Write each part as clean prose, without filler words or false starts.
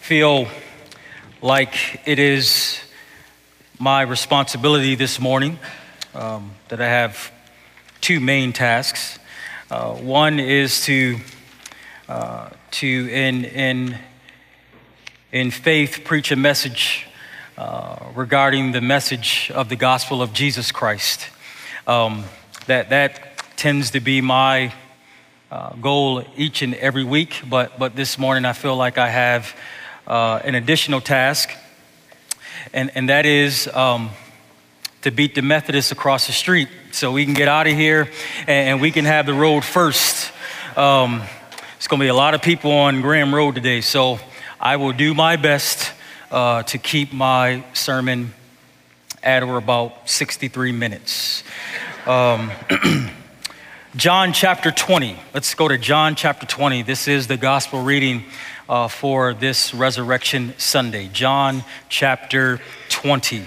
feel like it is my responsibility this morning that I have two main tasks. One is to in faith preach a message regarding the message of the gospel of Jesus Christ. That tends to be my goal each and every week, but this morning I feel like I have an additional task, and that is to beat the Methodists across the street so we can get out of here and we can have the road first. It's going to be a lot of people on Graham Road today, so I will do my best to keep my sermon at or about 63 minutes. John chapter 20. Let's go to John chapter 20. This is the gospel reading for this Resurrection Sunday. John chapter 20.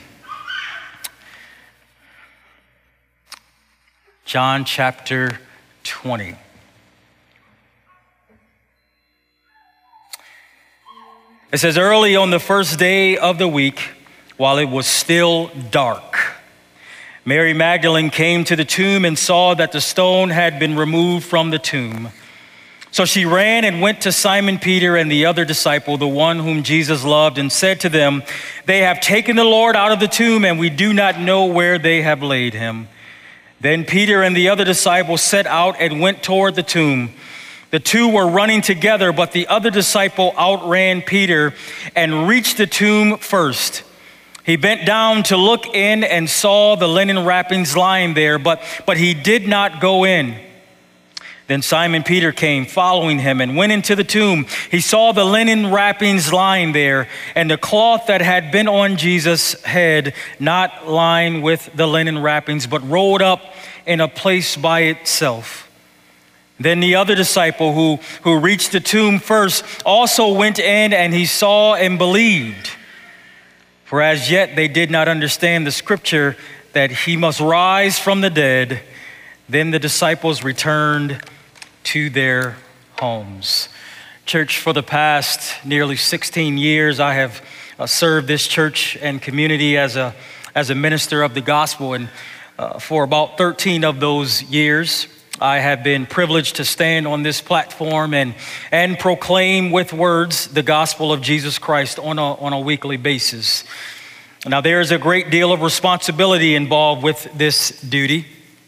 John chapter 20. It says, early on the first day of the week, while it was still dark, Mary Magdalene came to the tomb and saw that the stone had been removed from the tomb. So she ran and went to Simon Peter and the other disciple, the one whom Jesus loved, and said to them, "They have taken the Lord out of the tomb, and we do not know where they have laid him." Then Peter and the other disciple set out and went toward the tomb. The two were running together, but the other disciple outran Peter and reached the tomb first. He bent down to look in and saw the linen wrappings lying there, but he did not go in. Then Simon Peter came following him and went into the tomb. He saw the linen wrappings lying there and the cloth that had been on Jesus' head, not lying with the linen wrappings, but rolled up in a place by itself. Then the other disciple who reached the tomb first also went in, and he saw and believed. For as yet they did not understand the scripture that he must rise from the dead. Then the disciples returned to their homes. Church, for the past nearly 16 years, I have served this church and community as a minister of the gospel. And for about 13 of those years, I have been privileged to stand on this platform and proclaim with words the gospel of Jesus Christ on a weekly basis. Now, there is a great deal of responsibility involved with this duty,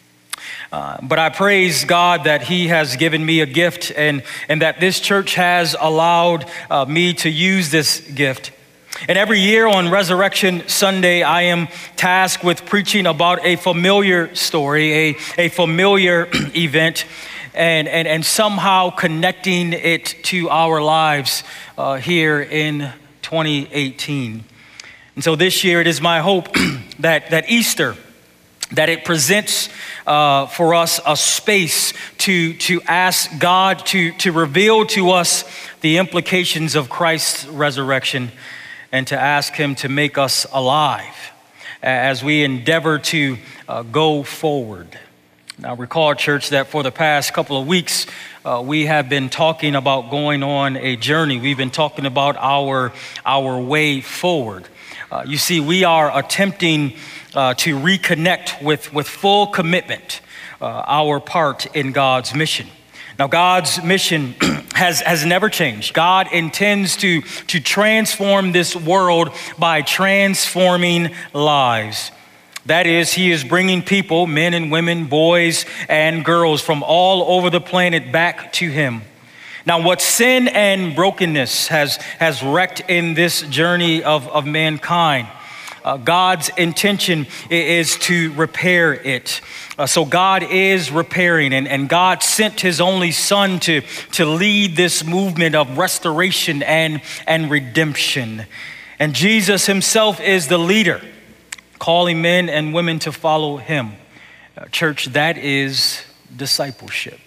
but I praise God that He has given me a gift and that this church has allowed me to use this gift. And every year on Resurrection Sunday, I am tasked with preaching about a familiar story, a familiar event, and somehow connecting it to our lives here in 2018. And so this year, it is my hope that Easter, that it presents for us a space to ask God to reveal to us the implications of Christ's resurrection, and to ask Him to make us alive as we endeavor to go forward. Now, recall, church, that for the past couple of weeks, we have been talking about going on a journey. We've been talking about our way forward. You see, we are attempting to reconnect with full commitment our part in God's mission. Now, God's mission has never changed. God intends to transform this world by transforming lives. That is, He is bringing people, men and women, boys and girls from all over the planet back to Him. Now, what sin and brokenness has wrecked in this journey of mankind, God's intention is to repair it. So God is repairing, and God sent His only Son to lead this movement of restoration and redemption. And Jesus Himself is the leader, calling men and women to follow Him. Church, that is discipleship.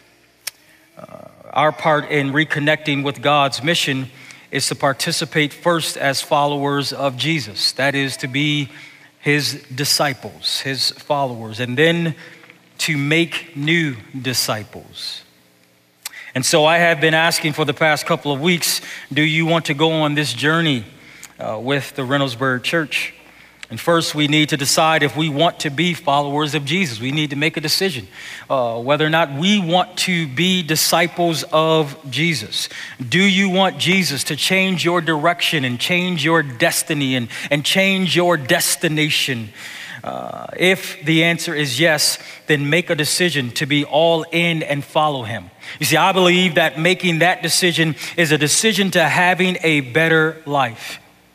Our part in reconnecting with God's mission is to participate first as followers of Jesus. That is, to be His disciples, His followers, and then to make new disciples. And so I have been asking for the past couple of weeks, do you want to go on this journey with the Reynoldsburg Church? And first, we need to decide if we want to be followers of Jesus. We need to make a decision whether or not we want to be disciples of Jesus. Do you want Jesus to change your direction and change your destiny and change your destination? If the answer is yes, then make a decision to be all in and follow him. You see, I believe that making that decision is a decision to having a better life.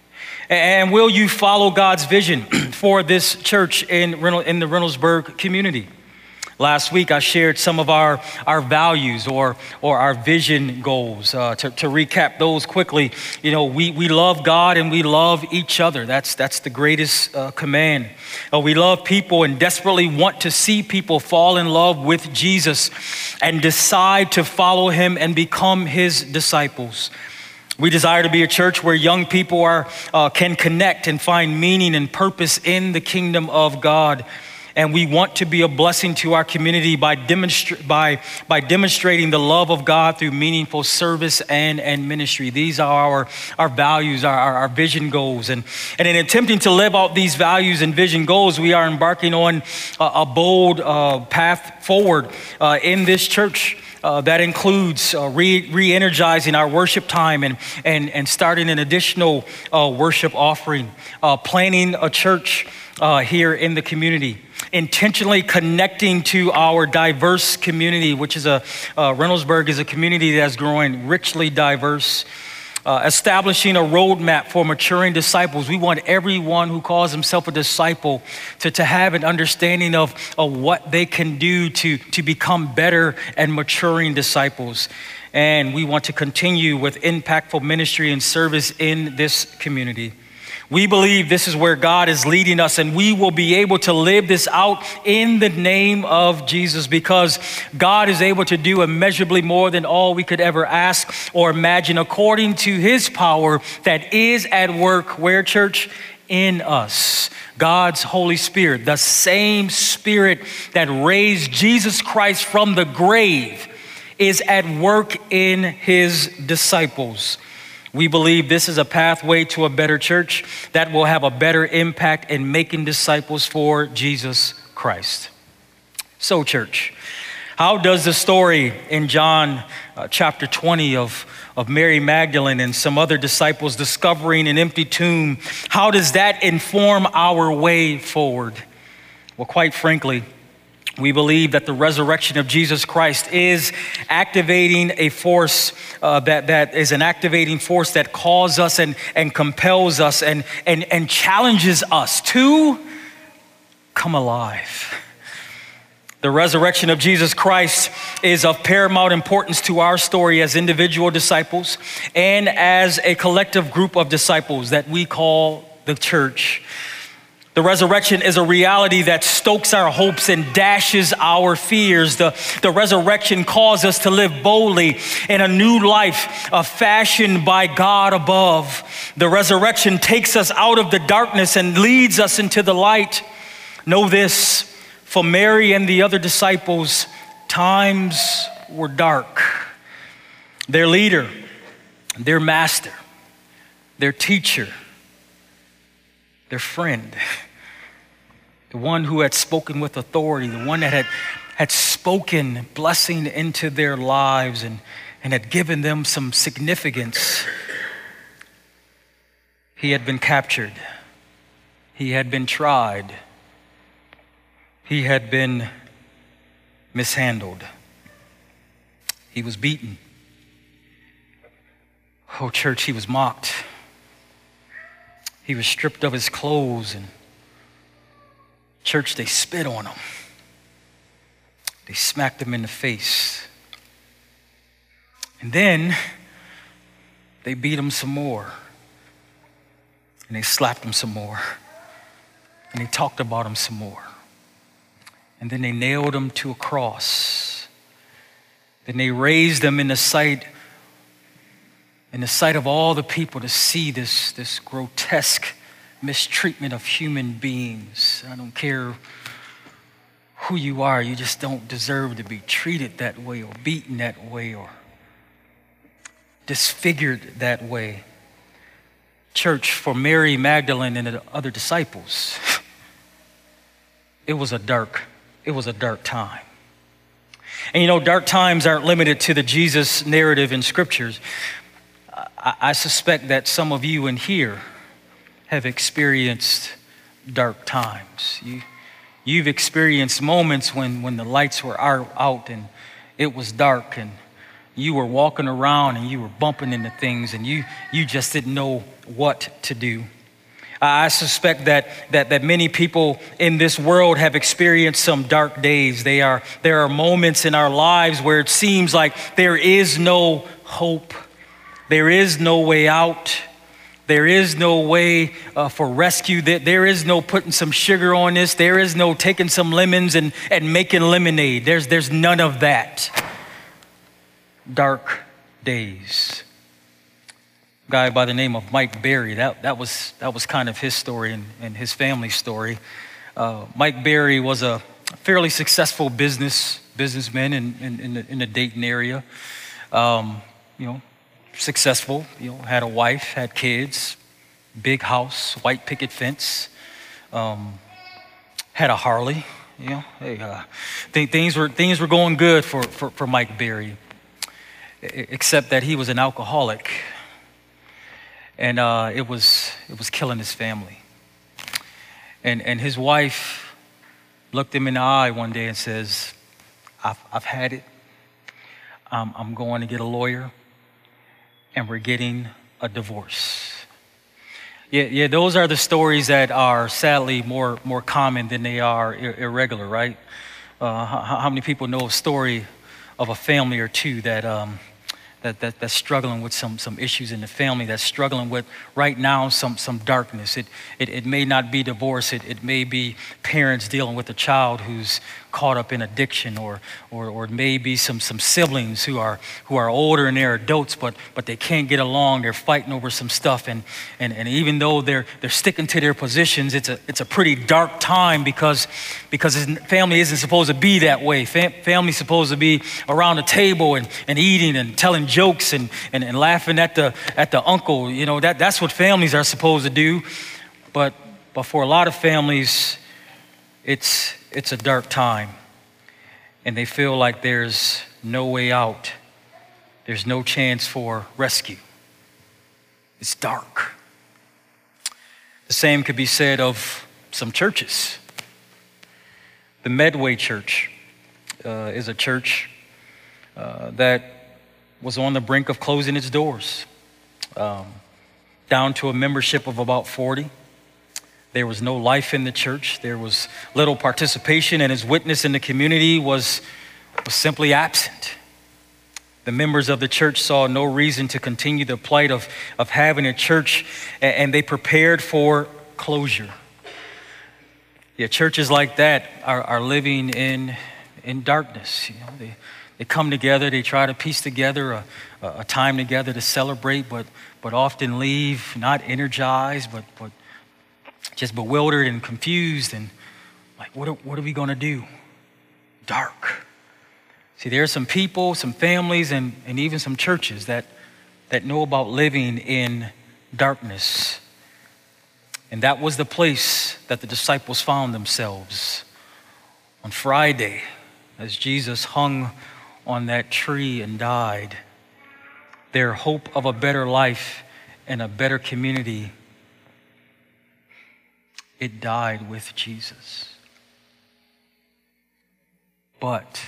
And will you follow God's vision for this church in the Reynoldsburg community? Last week, I shared some of our values or our vision goals. To recap those quickly, we love God and we love each other. That's the greatest command. We love people and desperately want to see people fall in love with Jesus and decide to follow him and become his disciples. We desire to be a church where young people can connect and find meaning and purpose in the kingdom of God. And we want to be a blessing to our community by demonstrating the love of God through meaningful service and ministry. These are our values, our vision goals. And in attempting to live out these values and vision goals, we are embarking on a bold path forward in this church. That includes re-energizing our worship time and starting an additional worship offering, planning a church here in the community, intentionally connecting to our diverse community, which is Reynoldsburg is a community that's growing richly diverse. Establishing a roadmap for maturing disciples. We want everyone who calls himself a disciple to have an understanding of what they can do to become better and maturing disciples. And we want to continue with impactful ministry and service in this community. We believe this is where God is leading us, and we will be able to live this out in the name of Jesus, because God is able to do immeasurably more than all we could ever ask or imagine, according to his power that is at work, where, church? In us. God's Holy Spirit, the same Spirit that raised Jesus Christ from the grave, is at work in his disciples. We believe this is a pathway to a better church that will have a better impact in making disciples for Jesus Christ. So, church, how does the story in John chapter 20 of Mary Magdalene and some other disciples discovering an empty tomb, how does that inform our way forward? Well, quite frankly, we believe that the resurrection of Jesus Christ is activating a force that is an activating force that calls us and compels us and challenges us to come alive. The resurrection of Jesus Christ is of paramount importance to our story as individual disciples and as a collective group of disciples that we call the church. The resurrection is a reality that stokes our hopes and dashes our fears. The resurrection calls us to live boldly in a new life fashioned by God above. The resurrection takes us out of the darkness and leads us into the light. Know this, for Mary and the other disciples, times were dark. Their leader, their master, their teacher, their friend, the one who had spoken with authority, the one that had spoken blessing into their lives and had given them some significance. He had been captured. He had been tried. He had been mishandled. He was beaten. Oh, church, he was mocked. He was stripped of his clothes, and church, they spit on him. They smacked him in the face. And then they beat him some more. And they slapped him some more. And they talked about him some more. And then they nailed him to a cross. Then they raised him in the sight of all the people to see this grotesque mistreatment of human beings. I don't care who you are, you just don't deserve to be treated that way or beaten that way or disfigured that way. Church, for Mary Magdalene and the other disciples, it was a dark time. And you know, dark times aren't limited to the Jesus narrative in scriptures. I suspect that some of you in here have experienced dark times. You've experienced moments when the lights were out and it was dark and you were walking around and you were bumping into things and you just didn't know what to do. I suspect that many people in this world have experienced some dark days. There are moments in our lives where it seems like there is no hope. There is no way out. There is no way for rescue. There is no putting some sugar on this. There is no taking some lemons and making lemonade. There's none of that. Dark days. A guy by the name of Mike Berry, that was kind of his story and his family's story. Mike Berry was a fairly successful businessman in the Dayton area. Successful, had a wife, had kids, big house, white picket fence, had a Harley. Things were going good for Mike Berry, except that he was an alcoholic, and it was killing his family. And his wife looked him in the eye one day and says, "I've had it. I'm going to get a lawyer." And we're getting a divorce. Yeah, those are the stories that are sadly more common than they are irregular, right? How many people know a story of a family or two that's struggling with some issues in the family, that's struggling with right now some darkness? It may not be divorce. It may be parents dealing with a child who's caught up in addiction, or it may be some siblings who are older and they're adults, but they can't get along. They're fighting over some stuff, and even though they're sticking to their positions, it's a pretty dark time because family isn't supposed to be that way. Family's supposed to be around the table and eating and telling jokes and laughing at the uncle. That's what families are supposed to do. But for a lot of families, it's a dark time, and they feel like there's no way out. There's no chance for rescue. It's dark. The same could be said of some churches. The Medway Church is a church that was on the brink of closing its doors, down to a membership of about 40. There was no life in the church. There was little participation, and his witness in the community was simply absent. The members of the church saw no reason to continue the plight of having a church, and they prepared for closure. Yeah, churches like that are living in darkness. They come together, they try to piece together a time together to celebrate, but often leave not energized, but just bewildered and confused, and like, what are we going to do? Dark. See, there are some people, some families, and even some churches that know about living in darkness. And that was the place that the disciples found themselves on Friday as Jesus hung on that tree and died. Their hope of a better life and a better community, it died with Jesus. But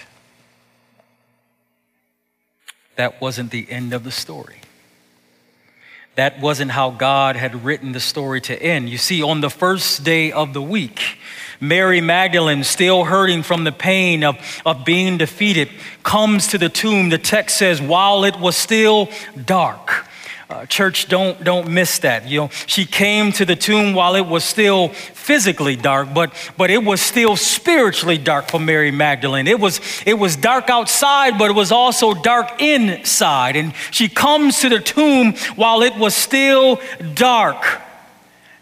that wasn't the end of the story. That wasn't how God had written the story to end. You see, on the first day of the week, Mary Magdalene, still hurting from the pain of being defeated, comes to the tomb. The text says, while it was still dark. Church, don't miss that. She came to the tomb while it was still physically dark, but it was still spiritually dark for Mary Magdalene. It was dark outside, but it was also dark inside. And she comes to the tomb while it was still dark.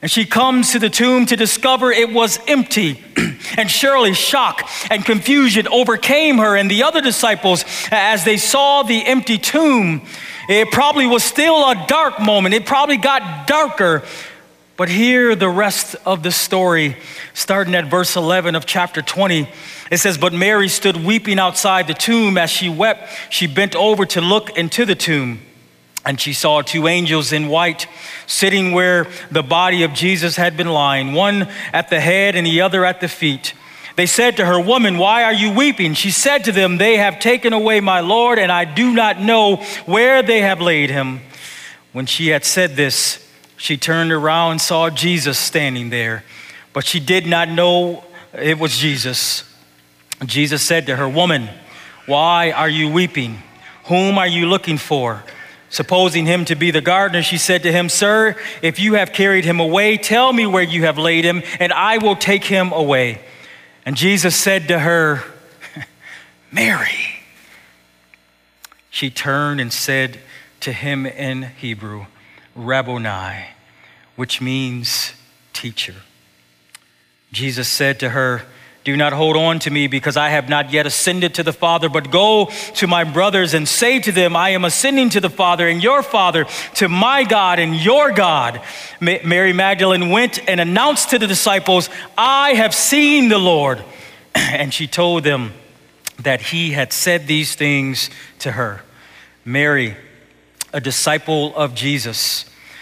And she comes to the tomb to discover it was empty. And surely shock and confusion overcame her and the other disciples as they saw the empty tomb. It probably was still a dark moment. It probably got darker. But hear the rest of the story, starting at verse 11 of chapter 20. It says, "But Mary stood weeping outside the tomb. As she wept, she bent over to look into the tomb. And she saw two angels in white sitting where the body of Jesus had been lying, one at the head and the other at the feet. They said to her, 'Woman, why are you weeping?' She said to them, 'They have taken away my Lord, and I do not know where they have laid him.' When she had said this, she turned around and saw Jesus standing there, but she did not know it was Jesus. Jesus said to her, 'Woman, why are you weeping? Whom are you looking for?' Supposing him to be the gardener, she said to him, 'Sir, if you have carried him away, tell me where you have laid him, and I will take him away.' And Jesus said to her, 'Mary.' She turned and said to him in Hebrew, 'Rabboni,' which means teacher. Jesus said to her, 'Do not hold on to me, because I have not yet ascended to the Father, but go to my brothers and say to them, I am ascending to the Father and your Father, to my God and your God.' Mary Magdalene went and announced to the disciples, 'I have seen the Lord.' And she told them that he had said these things to her." Mary, a disciple of Jesus,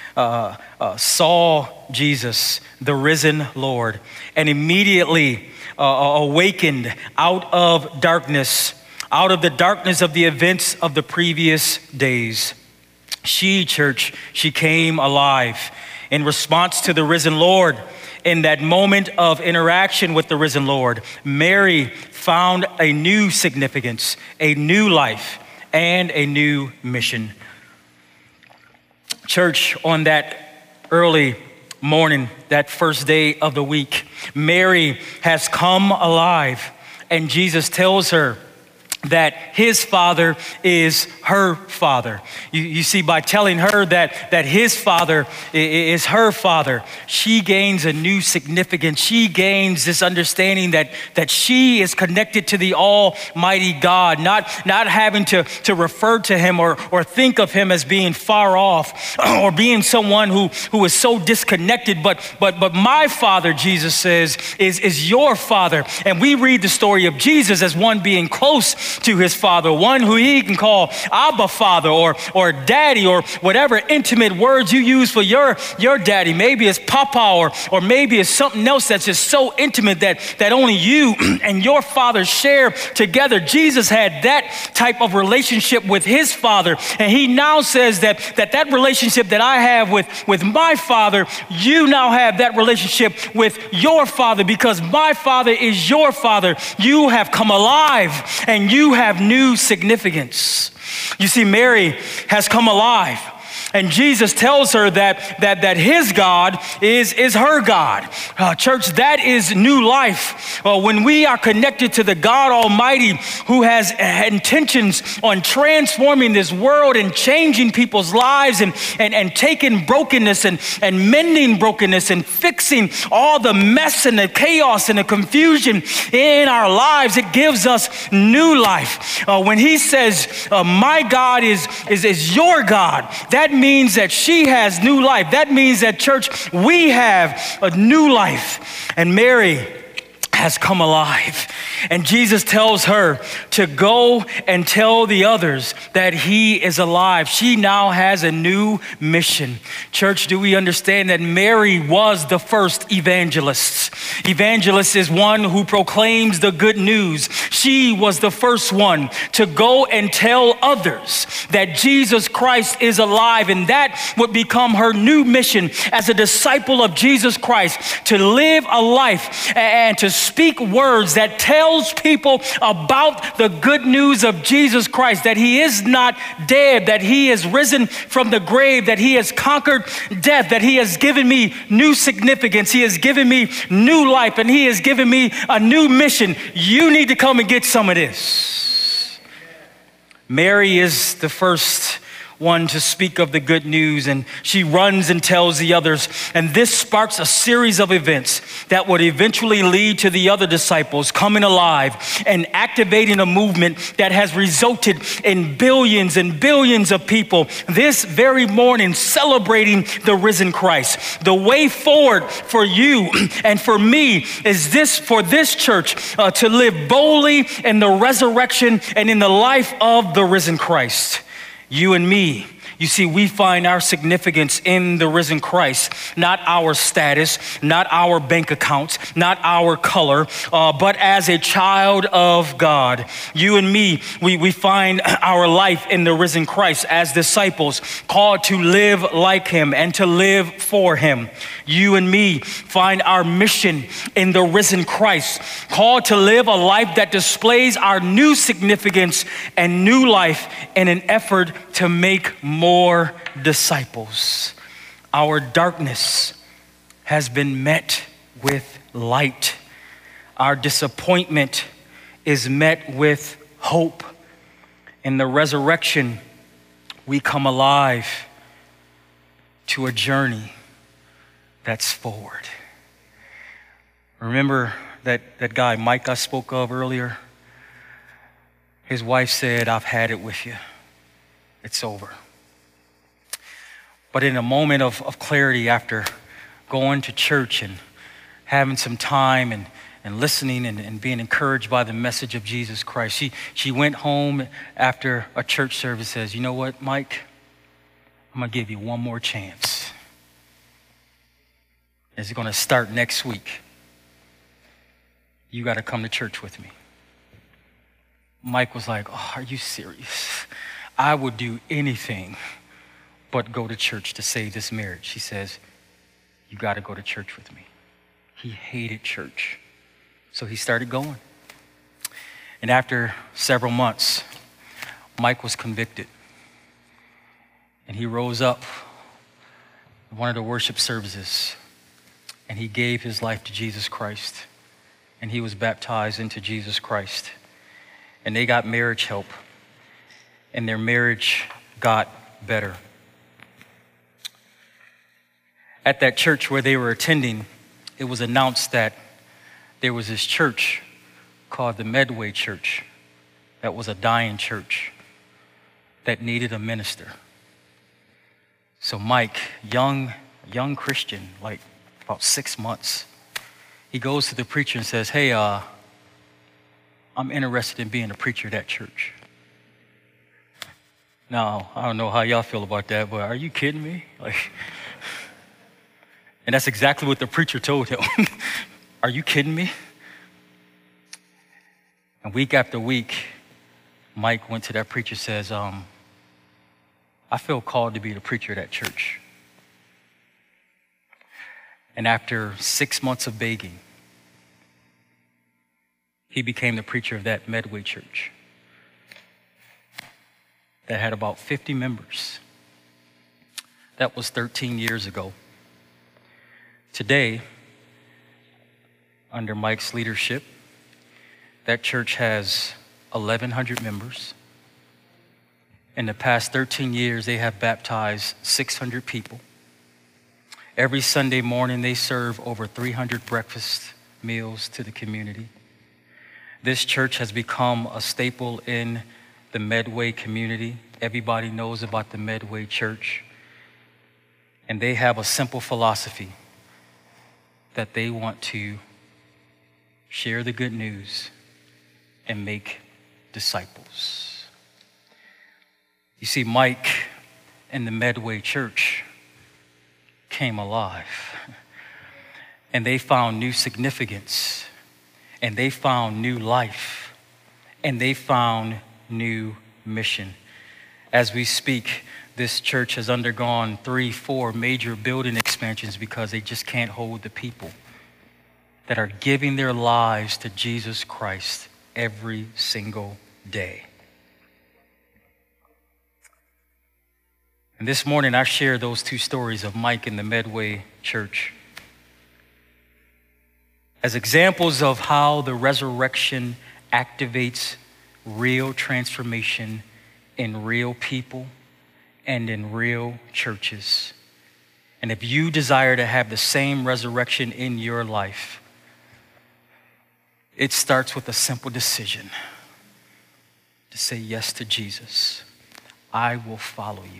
saw Jesus, the risen Lord, and immediately awakened out of darkness, out of the darkness of the events of the previous days. She came alive in response to the risen Lord. In that moment of interaction with the risen Lord, Mary found a new significance, a new life, and a new mission. Church, on that early morning, that first day of the week, Mary has come alive, and Jesus tells her that his Father is her Father. You see, by telling her that his Father is her Father, she gains a new significance. She gains this understanding that she is connected to the Almighty God, not having to refer to him or think of him as being far off or being someone who is so disconnected. But my Father, Jesus says, is your Father. And we read the story of Jesus as one being close to his Father, one who he can call Abba Father or Daddy, or whatever intimate words you use for your daddy. Maybe it's Papa, or maybe it's something else that's just so intimate that only you and your Father share together. Jesus had that type of relationship with his Father, and he now says that relationship that I have with my Father, you now have that relationship with your Father, because my Father is your Father. You have come alive, and you have new significance. You see, Mary has come alive, and Jesus tells her that his God is her God. Church, that is new life. When we are connected to the God Almighty, who has intentions on transforming this world and changing people's lives and taking brokenness and mending brokenness and fixing all the mess and the chaos and the confusion in our lives, it gives us new life. When he says, my God is your God, that means that she has new life. That means that, church, we have a new life. And Mary has come alive. And Jesus tells her to go and tell the others that he is alive. She now has a new mission. Church, do we understand that Mary was the first evangelist? Evangelist is one who proclaims the good news. She was the first one to go and tell others that Jesus Christ is alive, and that would become her new mission as a disciple of Jesus Christ, to live a life and to speak words that tells people about the good news of Jesus Christ, that he is not dead, that he is risen from the grave, that he has conquered death, that he has given me new significance, he has given me new life, and he has given me a new mission. You need to come and get some of this. Mary is the first one to speak of the good news, and she runs and tells the others. And this sparks a series of events that would eventually lead to the other disciples coming alive and activating a movement that has resulted in billions and billions of people this very morning celebrating the risen Christ. The way forward for you and for me is this, for this church to live boldly in the resurrection and in the life of the risen Christ. You and me, you see, we find our significance in the risen Christ, not our status, not our bank accounts, not our color, but as a child of God. You and me, we find our life in the risen Christ as disciples called to live like him and to live for him. You and me find our mission in the risen Christ, called to live a life that displays our new significance and new life in an effort to make more disciples. Our darkness has been met with light. Our disappointment is met with hope. In the resurrection, we come alive to a journey that's forward. Remember that guy Mike I spoke of earlier? His wife said, "I've had it with you. It's over." But in a moment of clarity, after going to church and having some time and listening and being encouraged by the message of Jesus Christ, she went home after a church service, says, "You know what, Mike? I'm gonna give you one more chance. It's gonna start next week. You gotta come to church with me." Mike was like, "Oh, are you serious? I would do anything but go to church to save this marriage." She says, "You got to go to church with me." He hated church, so he started going. And after several months, Mike was convicted. And he rose up in one of the worship services, and he gave his life to Jesus Christ. And he was baptized into Jesus Christ. And they got marriage help. And their marriage got better. At that church where they were attending, it was announced that there was this church called the Medway Church that was a dying church that needed a minister. So Mike, young Christian, like about 6 months, he goes to the preacher and says, "Hey, I'm interested in being a preacher at that church." Now, I don't know how y'all feel about that, but are you kidding me? And that's exactly what the preacher told him. "Are you kidding me?" And week after week, Mike went to that preacher, says, "I feel called to be the preacher at that church." And after 6 months of begging, he became the preacher of that Medway Church that had about 50 members. That was 13 years ago. Today, under Mike's leadership, that church has 1,100 members. In the past 13 years, they have baptized 600 people. Every Sunday morning, they serve over 300 breakfast meals to the community. This church has become a staple in the Medway community. Everybody knows about the Medway Church. And they have a simple philosophy that they want to share the good news and make disciples. You see, Mike and the Medway Church came alive, and they found new significance, and they found new life, and they found new mission. As we speak, this church has undergone 3-4 major building expansions because they just can't hold the people that are giving their lives to Jesus Christ every single day. And this morning, I share those two stories of Mike and the Medway Church as examples of how the resurrection activates real transformation in real people and in real churches. And if you desire to have the same resurrection in your life, it starts with a simple decision to say yes to Jesus. I will follow you.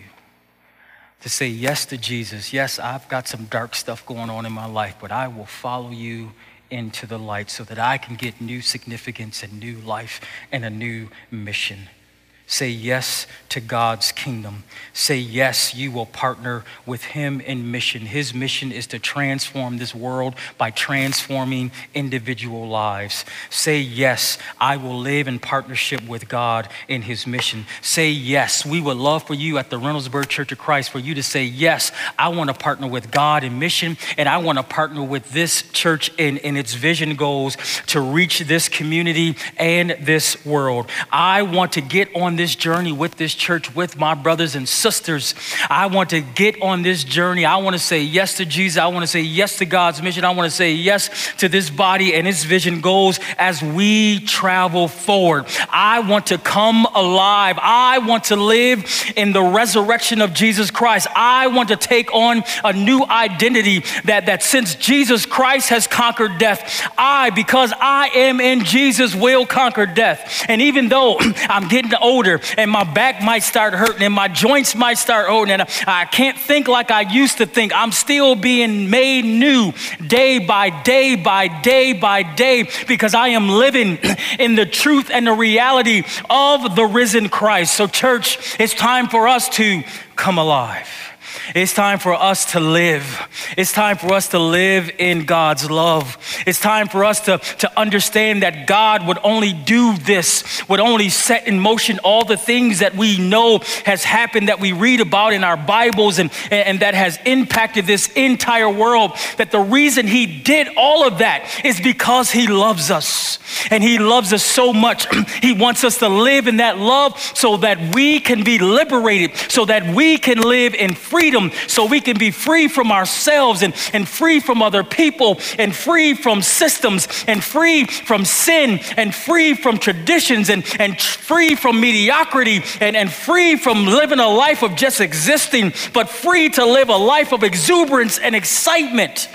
To say yes to Jesus. Yes, I've got some dark stuff going on in my life, but I will follow you into the light so that I can get new significance and new life and a new mission. Say yes to God's kingdom. Say yes, you will partner with him in mission. His mission is to transform this world by transforming individual lives. Say yes, I will live in partnership with God in his mission. Say yes, we would love for you at the Reynoldsburg Church of Christ for you to say yes, I want to partner with God in mission, and I want to partner with this church in its vision goals to reach this community and this world. I want to get on this journey with this church, with my brothers and sisters. I want to get on this journey. I want to say yes to Jesus. I want to say yes to God's mission. I want to say yes to this body and its vision goals as we travel forward. I want to come alive. I want to live in the resurrection of Jesus Christ. I want to take on a new identity that since Jesus Christ has conquered death, because I am in Jesus, will conquer death. And even though I'm getting older and my back might start hurting and my joints might start hurting and I can't think like I used to think, I'm still being made new day by day by day by day because I am living in the truth and the reality of the risen Christ. So church, it's time for us to come alive. It's time for us to live. It's time for us to live in God's love. It's time for us to understand that God would only do this, would only set in motion all the things that we know has happened, that we read about in our Bibles and that has impacted this entire world. That the reason he did all of that is because he loves us. And he loves us so much. He wants us to live in that love so that we can be liberated, so that we can live in freedom, so we can be free from ourselves and free from other people and free from systems and free from sin and free from traditions and free from mediocrity and free from living a life of just existing, but free to live a life of exuberance and excitement.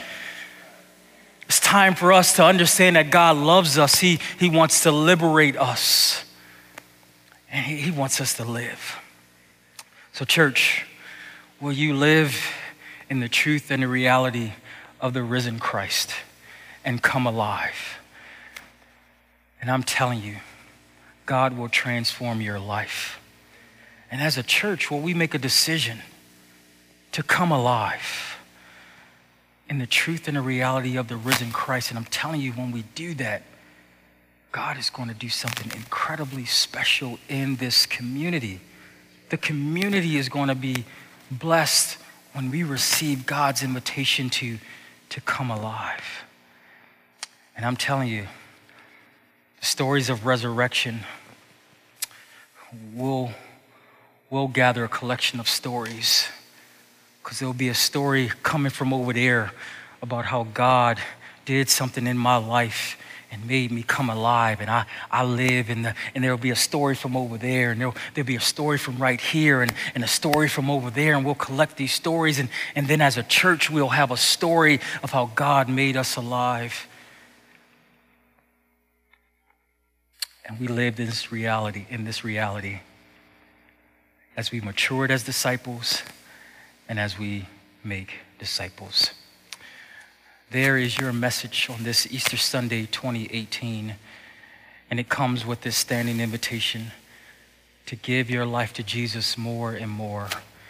It's time for us to understand that God loves us. He wants to liberate us. And he wants us to live. So church, will you live in the truth and the reality of the risen Christ and come alive? And I'm telling you, God will transform your life. And as a church, will we make a decision to come alive in the truth and the reality of the risen Christ? And I'm telling you, when we do that, God is going to do something incredibly special in this community. The community is going to be blessed when we receive God's invitation to come alive. And I'm telling you, the stories of resurrection will gather a collection of stories, because there'll be a story coming from over there about how God did something in my life and made me come alive, and I live and there'll be a story from over there, and there'll be a story from right here and a story from over there, and we'll collect these stories, and then as a church we'll have a story of how God made us alive. And we lived in this reality as we matured as disciples and as we make disciples. There is your message on this Easter Sunday 2018, and it comes with this standing invitation to give your life to Jesus more and more.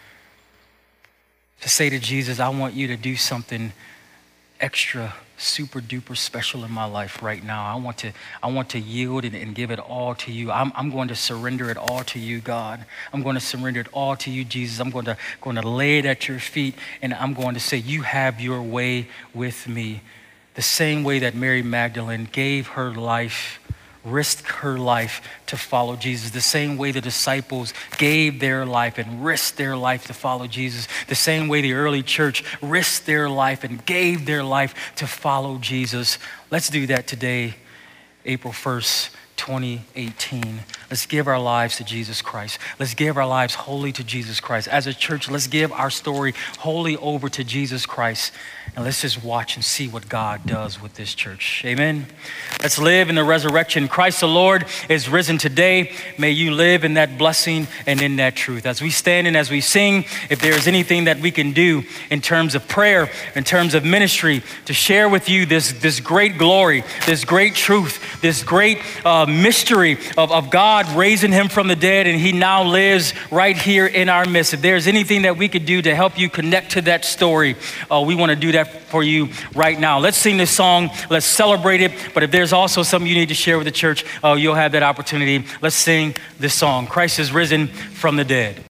To say to Jesus, I want you to do something extra, super duper special in my life right now. I want to yield and give it all to you. I'm going to surrender it all to you, God. I'm going to surrender it all to you, Jesus. I'm going to lay it at your feet, and I'm going to say, you have your way with me. The same way that Mary Magdalene gave her life, risked her life to follow Jesus. The same way the disciples gave their life and risked their life to follow Jesus. The same way the early church risked their life and gave their life to follow Jesus. Let's do that today, April 1st, 2018. Let's give our lives to Jesus Christ. Let's give our lives wholly to Jesus Christ. As a church, let's give our story wholly over to Jesus Christ. And let's just watch and see what God does with this church. Amen. Let's live in the resurrection. Christ the Lord is risen today. May you live in that blessing and in that truth. As we stand and as we sing, if there is anything that we can do in terms of prayer, in terms of ministry, to share with you this great glory, this great truth, this great mystery of God raising him from the dead, and he now lives right here in our midst. If there's anything that we could do to help you connect to that story, we want to do that for you right now. Let's sing this song. Let's celebrate it. But if there's also something you need to share with the church, you'll have that opportunity. Let's sing this song. Christ is risen from the dead.